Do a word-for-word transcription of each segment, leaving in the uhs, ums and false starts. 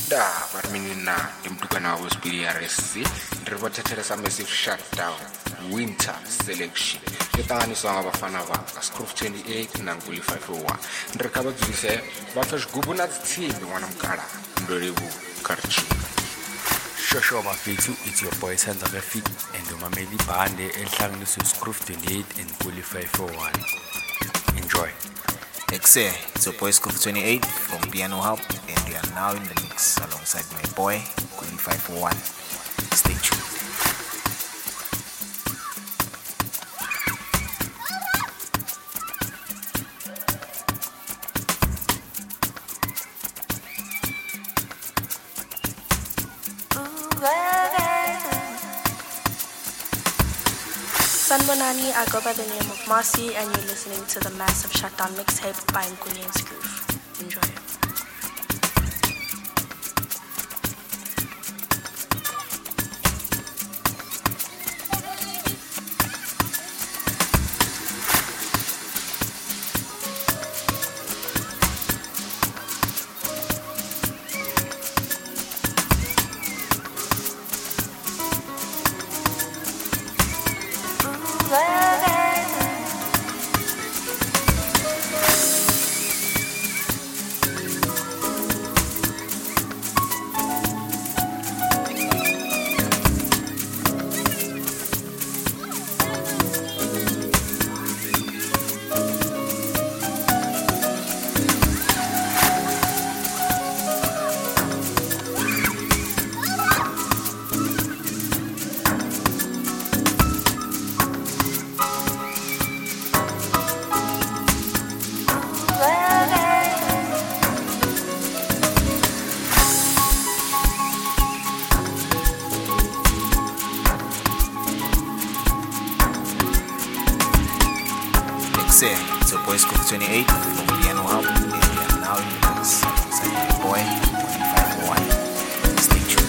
Da, Barminina, Imtukana was B R S C, reported a massive shutdown, winter selection. The Tani song of Fanava, a screw twenty-eight, Nanguli five oh one. Recover to say, Bafash Gubunat team, one of Kara, Doribu, Karchi. Shosho Mafitu, it's your boy Santa Feet, and the Mameli Bande, El Shangus, screw twenty-eight, and Gully five oh one. Enjoy. Exe, it's your boy Scoop twenty-eight from Piano Hub, and we are now in the mix alongside my boy, Kuli five oh one. Stay tuned. Sanbonani, I go by the name of Marcy, and you're listening to the Massive Shutdown mixtape by Nkuli and Scroof. Enjoy. It's your boy Scoop twenty-eight from Piano Hub, and we are now in the mix alongside my boy, Kuli five oh one. Stay tuned.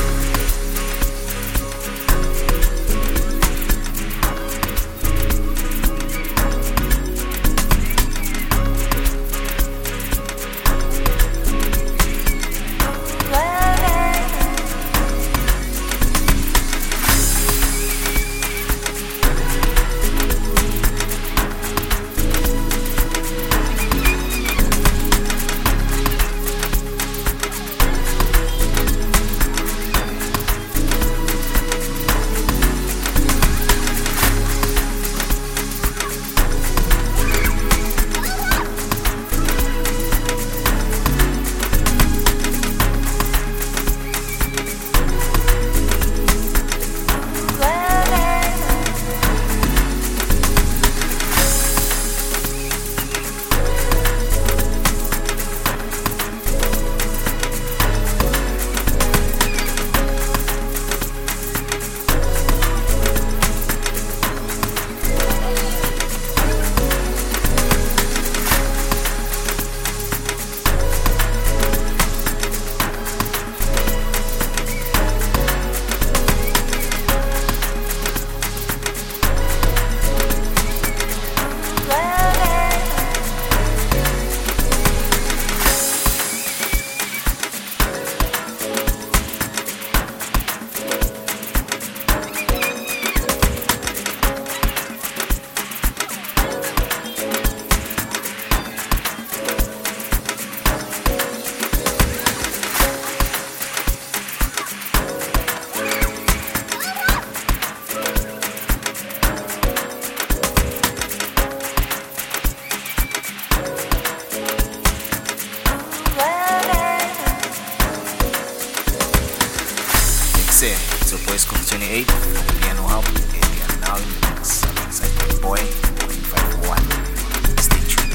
It's your boy Scoop twenty-eight from Piano Hub, and we are now in the mix alongside my boy, Kuli five oh one. Stay tuned.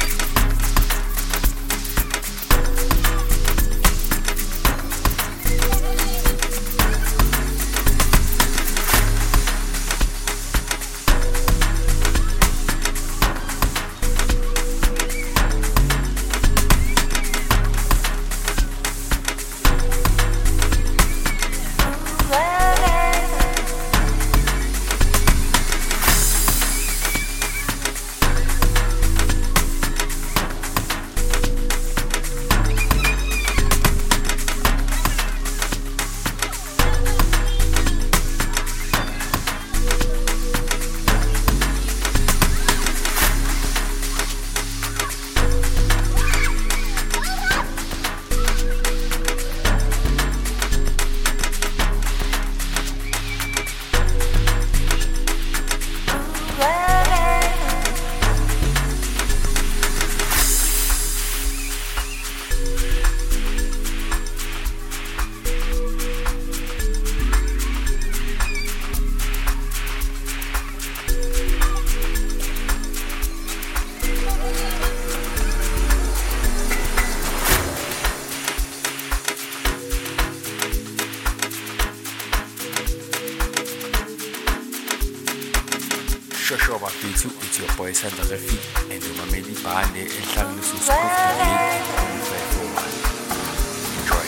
Shosho bafethu, it's your boy Sandra Refi and umameli bhande ehlanganiswe uScroof and five four one. Enjoy.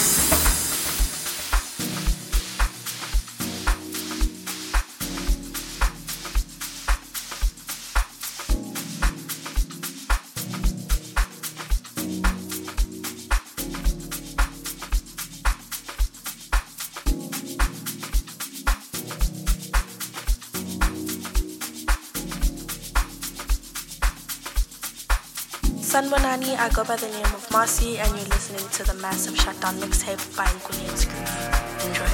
Sanbonani, I go by the name of Marcy, and you're listening to the Massive Shutdown mixtape by Nkulien's Groove. Enjoy.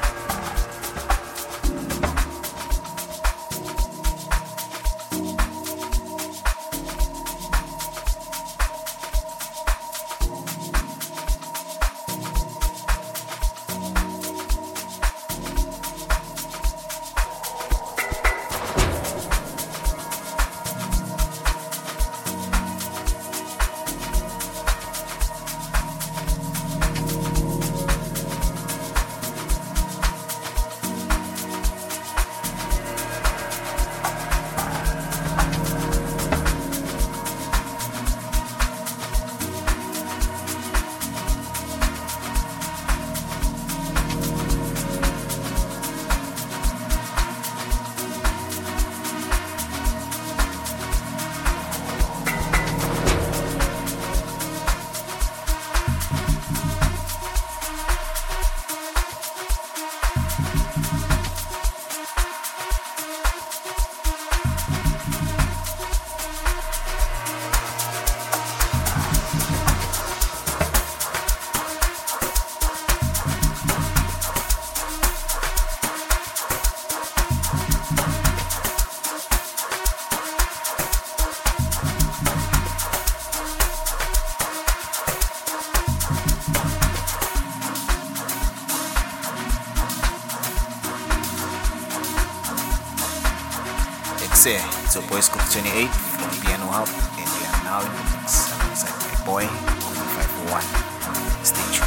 It's your boy Scoop twenty-eight from Piano Hub, and we are now in the mix alongside my boy five four one. Stay tuned.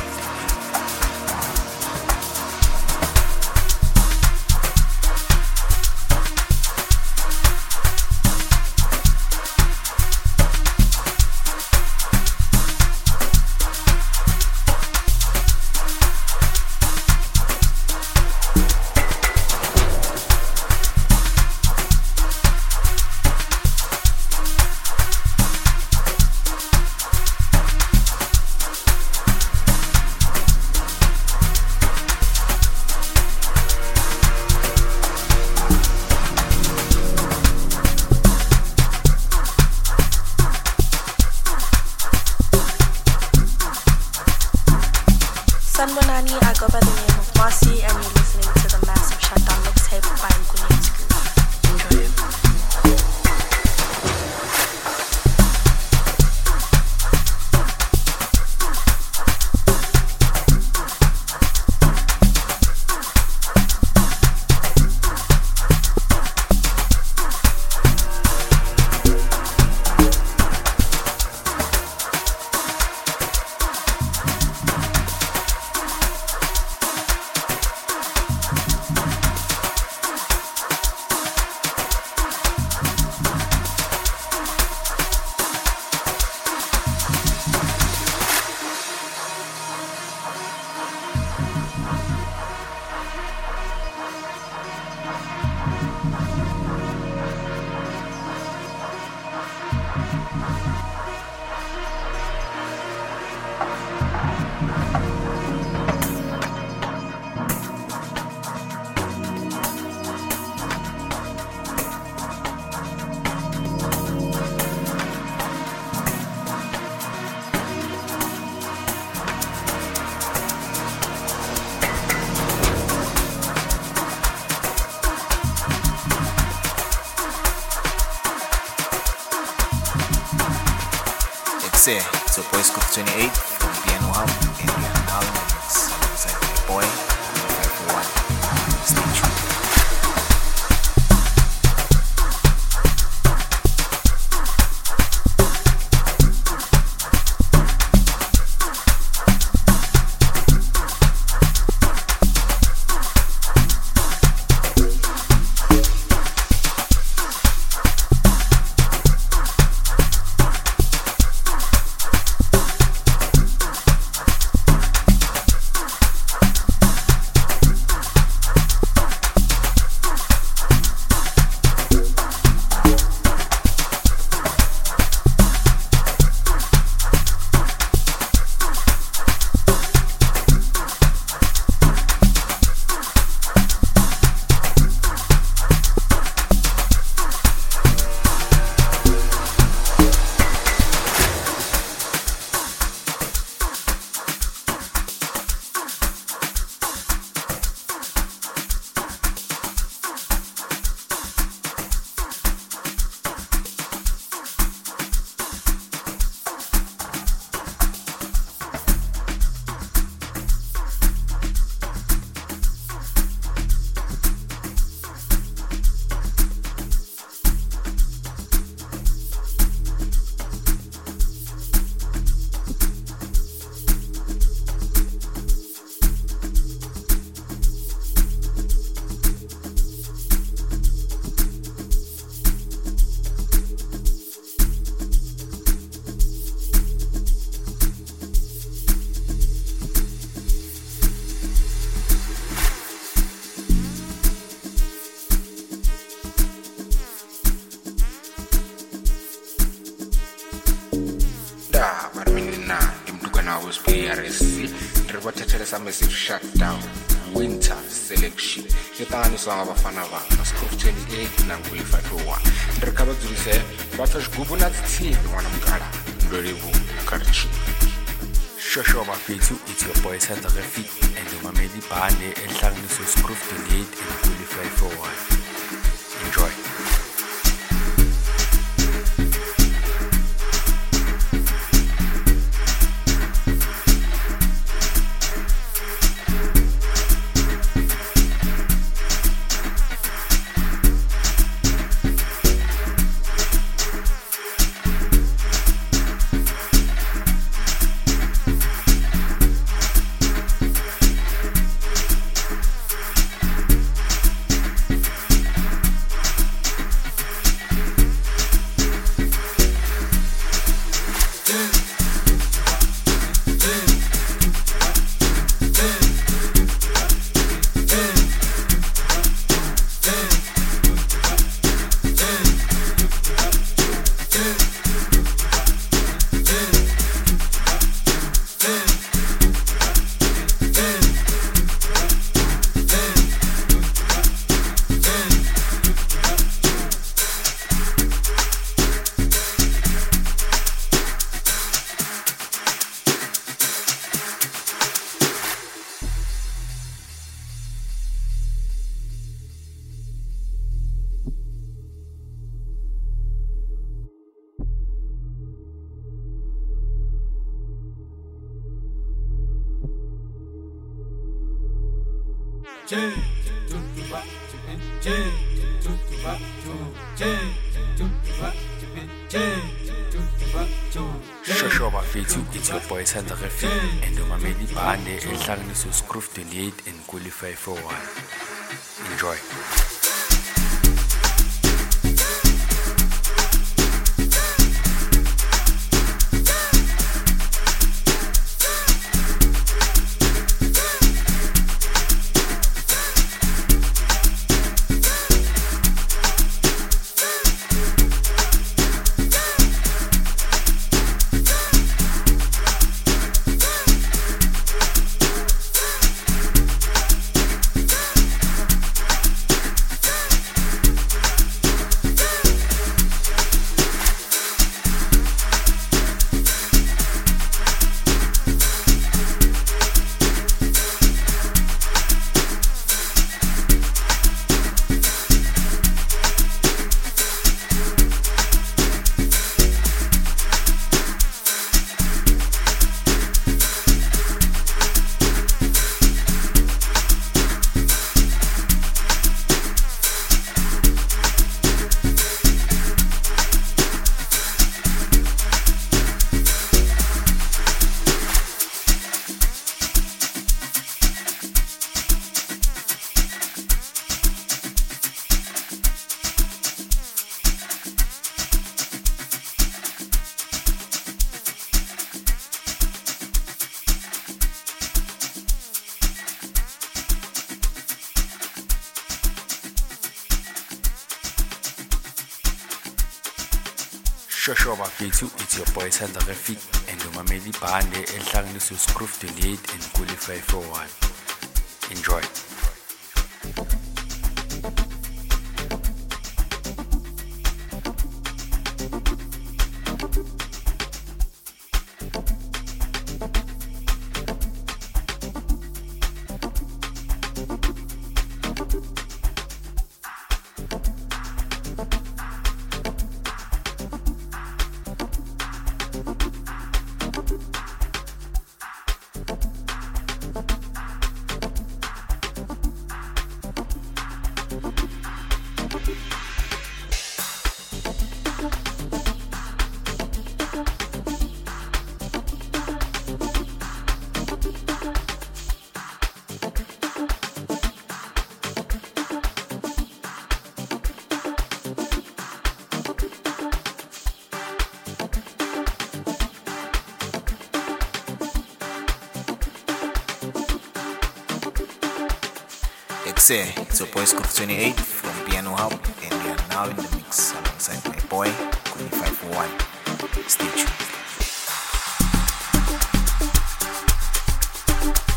Sanbonani, I go by the name of Marcy, and you're listening to the Massive Shutdown mixtape by Nkulien's Groove. Enjoy. It's your boy Scoop twenty-eight from Piano Hub, and we are now in the mix alongside my boy five four one. Stay tuned. re bathathele sa massive shutdown winter selection yo tanganisiwa ngabafana baka Scroof twenty-eight nanguli five oh one re ka ba dzulise ba tla xigubu na tsitsi ngwana mukala ndolebo karchi Shosho bafethu, it's your boy Sandra Fit and umameli bhande ehlanganiswe Scroof twenty-eight and Kuli five oh one. Enjoy. Shosho bafethu, it's your boy Sandra Fit and umameli bhande ehlanganiswe Scroof twenty-eight and Kuli five oh one. Enjoy. Shosho bafethu, it's your boy Sandra Fit and umameli bhande ehlanganiswe Scroof twenty-eight and Kuli five oh one. Enjoy. It's your boy Scroof twenty-eight from Piano Hub, and we are now in the mix alongside my boy Kuli five oh one. Stay tuned.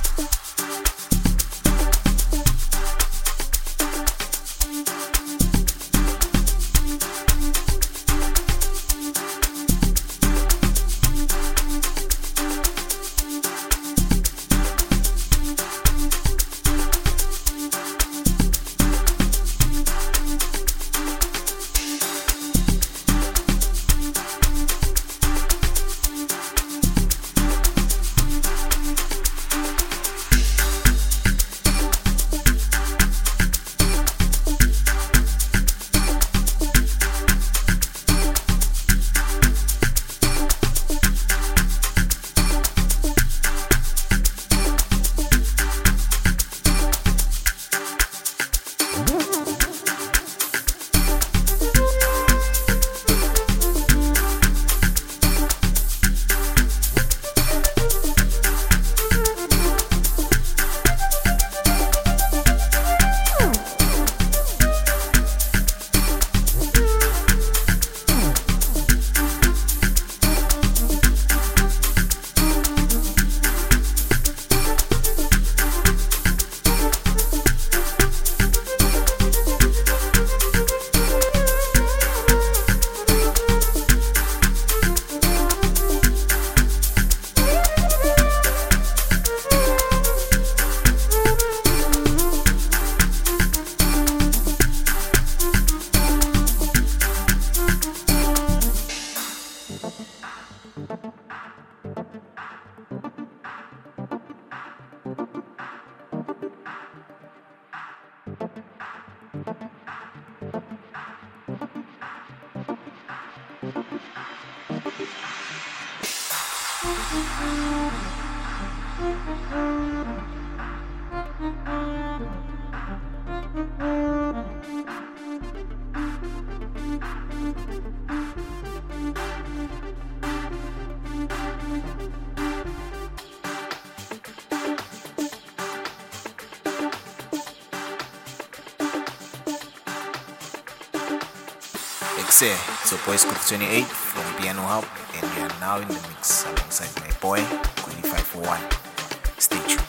Say, it's your boy Scoop twenty-eight from Piano Hub, and we are now in the mix alongside my boy, Kuni five four one. Stay tuned.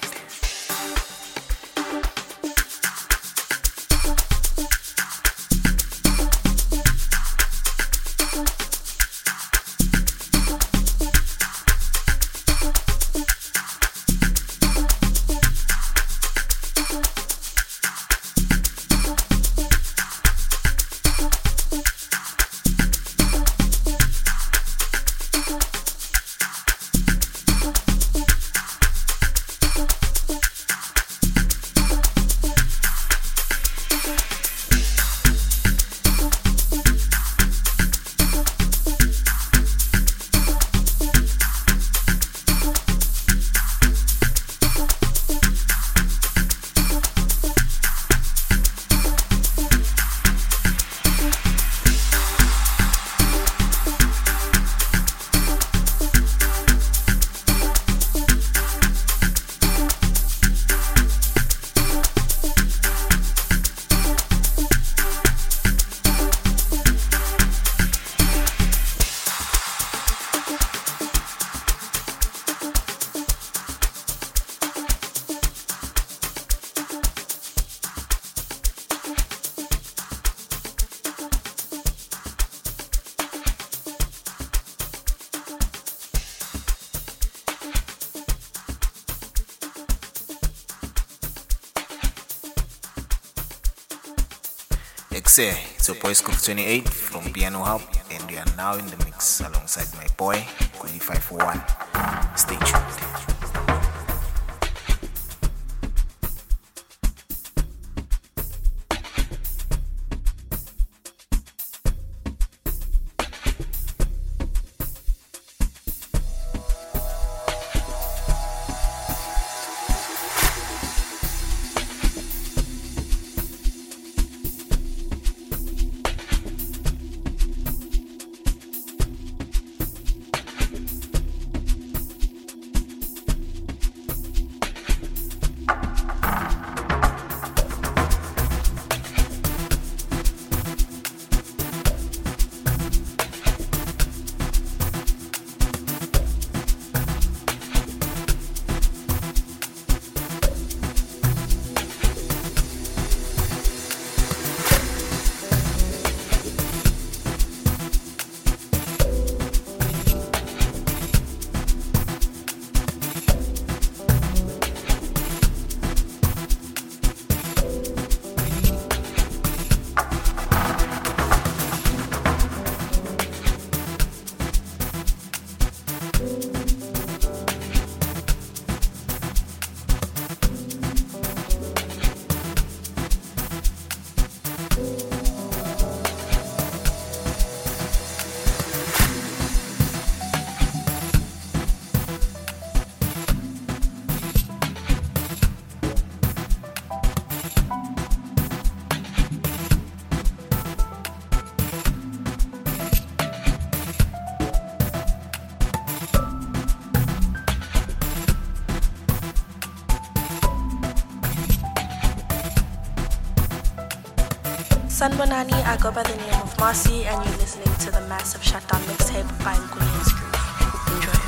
Say, it's your boy Scoop twenty-eight from Piano Hub, and we are now in the mix alongside my boy, Kuni five four one. Stay tuned. Sanbonani, I go by the name of Marcy, and you're listening to the Massive Shutdown mixtape by Nkuni's Groove. Enjoy.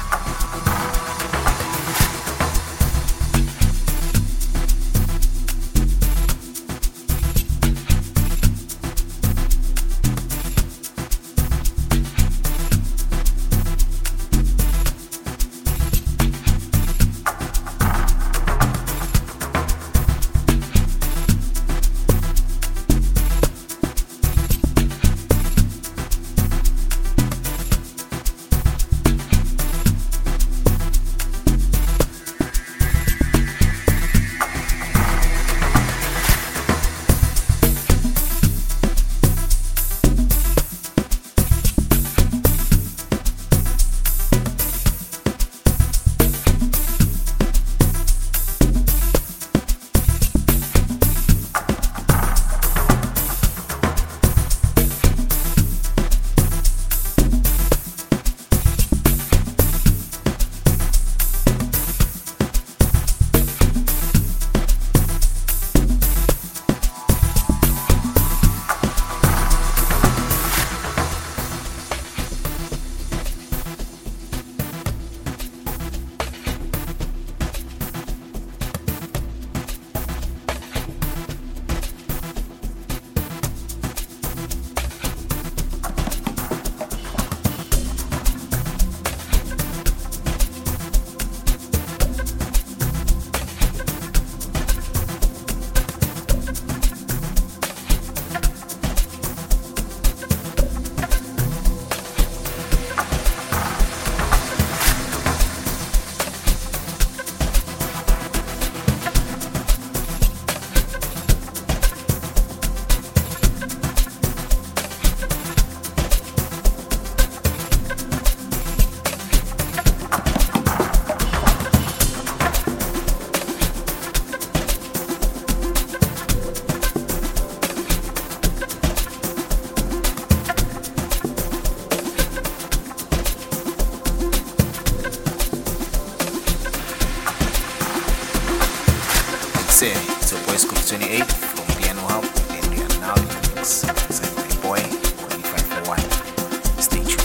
Mixing. It's your boy Scoop twenty-eight from Piano Hub, and we are now in the mix alongside my boy twenty-five oh one. Stay tuned.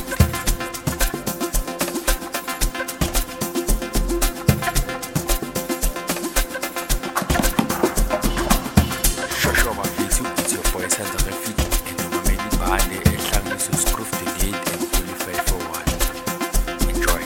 Shosho mafethu, it's your boy Senza Refit, and umameli bande ehlanganisa uScroof twenty-eight and twenty-five oh one. Enjoy.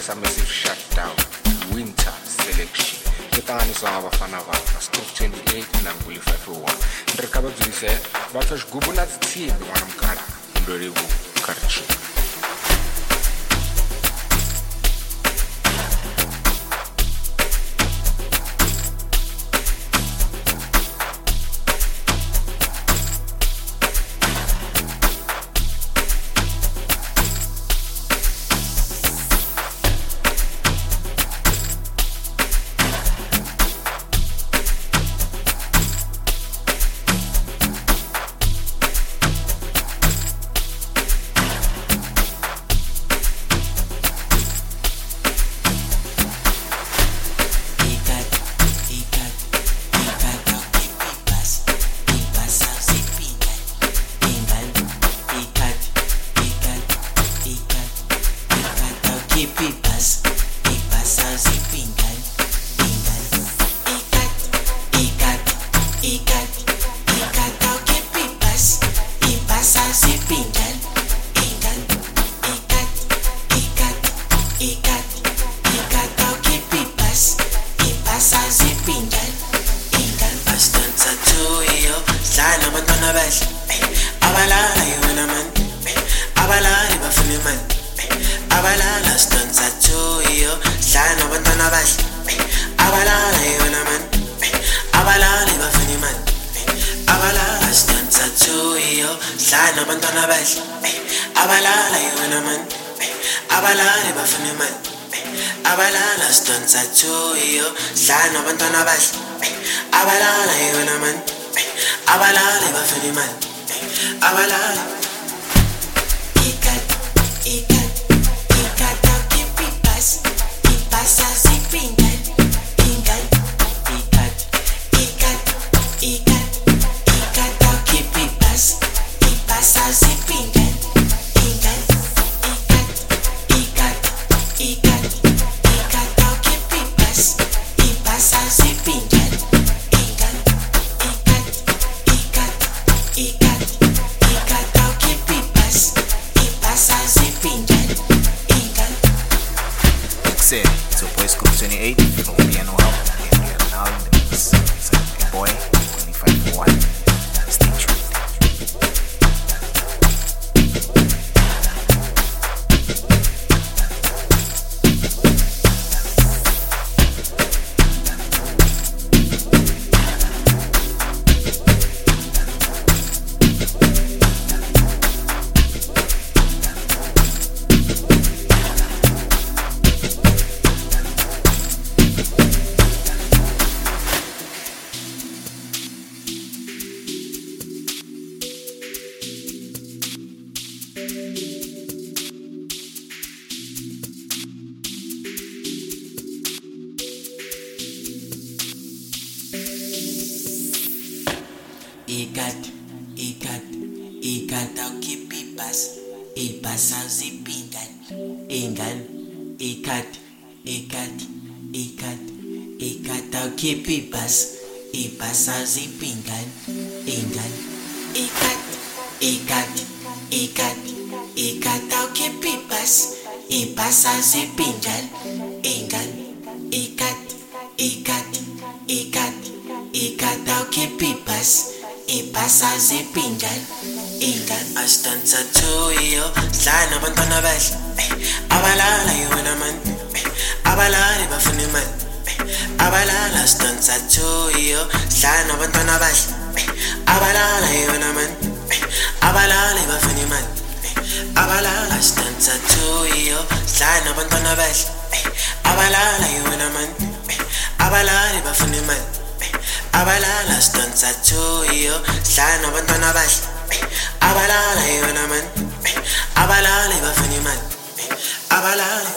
sa massive shutdown winter selection ke taniso abafana baka Scoop twenty-eight nanguli five oh one re ka ba dzise ba tsa xigubu na tshimbi wana mkala ndori bu karchi So boy Scoop twenty-eight from Piano Hub, and we are now in the mix. So your boy twenty-five oh one. Stay tuned. Ikat, ikat, ikat au kipipas, ipas au zipingan, ingan, ikat, ikat, ikat, ikat au kipipas, ipas au zipingan, ingan, ikat, ikat, ikat, ikat au kipipas, ipas au zipingan, ingan, ikat, ikat, ikat, ikat au kipipas. Ipasa zipingan, ingan astanza tuyo sana bantwana bahle abalala yona man abalala bafuna imali abalala astanza tuyo sana bantwana bahle abalala yona man abalala bafuna imali abalala astanza tuyo sana bantwana bahle abalala yona man abalala bafuna imali abalala stanza tuyo hlana abantwana bahle abalala yona man abalala bafuna imali abalala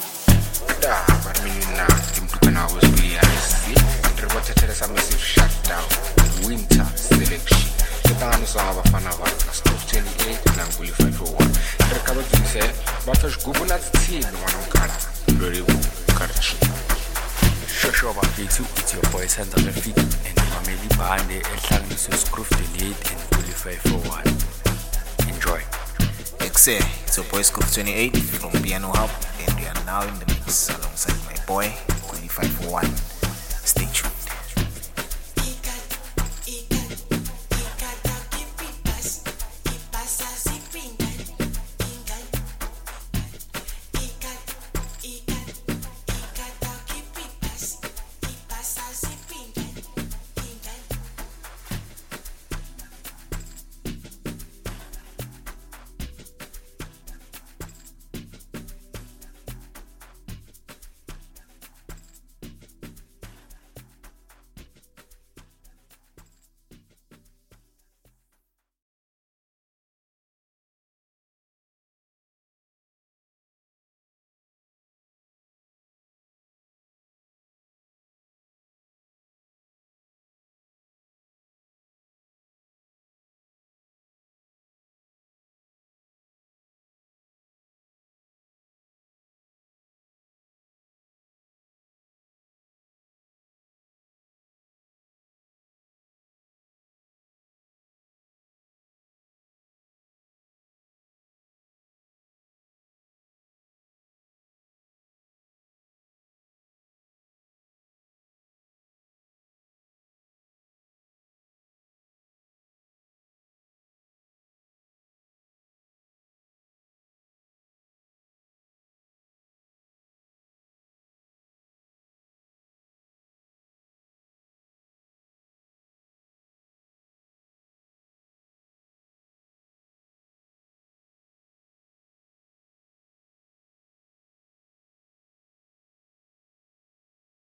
da barmina impuka na was B R S reported sa massive shutdown winter selection ke taniso abafana baka Scoop twenty-eight nanguli five oh one re ka ba dzise ba tsa xigubu na tshimbi wana mkala ndori bu karchi Shosho bafethu, it's your boy Sandra Fit and Mameli Bande ehlanganiswe Scoop twenty-eight and Bully five oh one. Enjoy. Excel, it's your boy Scoop twenty-eight from Piano Hub, and we are now in the mix. mix alongside my boy, twenty-five oh one.